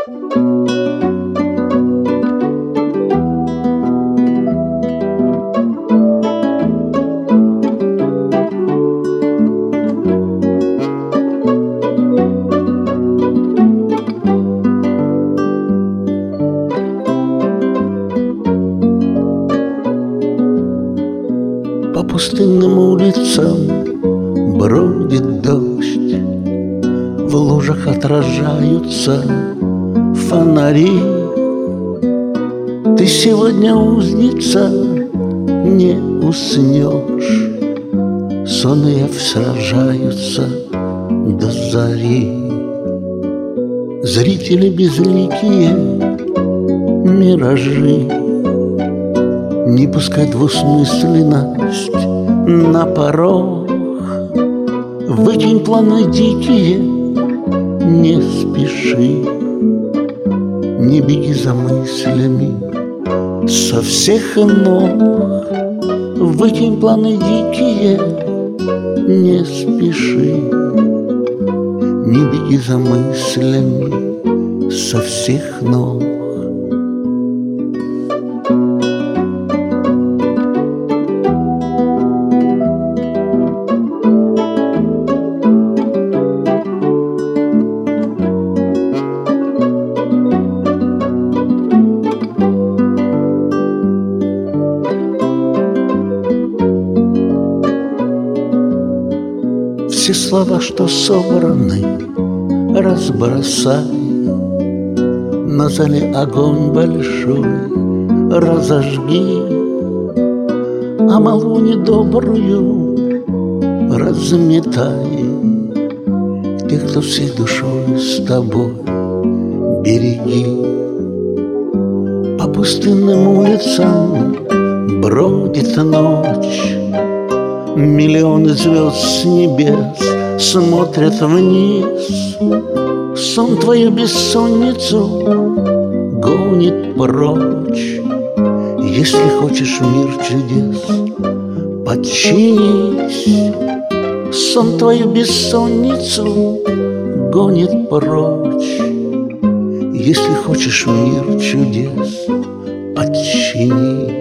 По пустынным улицам бродит дождь, в лужах отражаются фонари. Ты сегодня узница, не уснешь, сонные сражаются до зари. Зрители безликие, миражи, не пускай двусмысленность на порог. Выкинь планы дикие, не спеши, не беги за мыслями со всех ног. Выкинь планы дикие, не спеши, не беги за мыслями со всех ног. Все слова, что собраны, разбросай, на зале огонь большой разожги, а молву недобрую разметай. Тех, кто всей душой с тобой, береги. По пустынным улицам бродит ночь, миллионы звезд с небес смотрят вниз. Сон твою бессонницу гонит прочь. Если хочешь мир чудес, подчинись. Сон твою бессонницу гонит прочь. Если хочешь мир чудес, подчинись.